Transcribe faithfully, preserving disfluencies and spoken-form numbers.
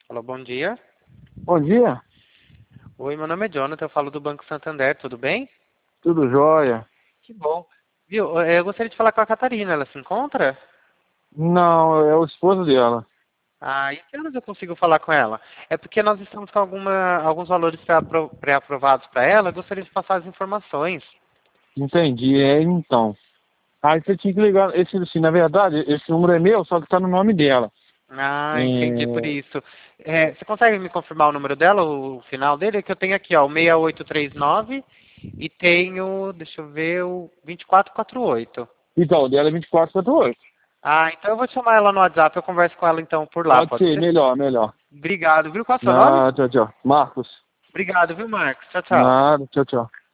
Alô, bom dia. Bom dia, Oi, meu nome é Jonathan, eu falo do Banco Santander, tudo bem? tudo jóia? Que bom. Viu, eh, eu gostaria de falar com a Catarina, ela se encontra? Não, é o esposo dela. Ah, e que horas eu consigo falar com ela? É porque nós estamos com alguma, alguns valores pré-apro- pré-aprovados para ela, eu gostaria de passar as informações. Entendi, é então. Aí você tinha que ligar, esse, assim, na verdade, esse número é meu, só que tá no nome dela. Ah, entendi por É, isso. Eh, você consegue me confirmar o número dela, o final dele? É que eu tenho aqui, ó, o seis oito três nove e tenho, deixa eu ver, o vinte e quatro quarenta e oito. então, o dela é vinte e quatro cinquenta e oito. Ah, então eu vou chamar ela no WhatsApp, eu converso com ela então por lá, Pode pode ser, ser? melhor, melhor. Obrigado, viu? Qual é o seu nome? Ah, tchau, tchau. Marcos. Obrigado, viu, Marcos? Tchau, tchau. Nada, tchau, tchau.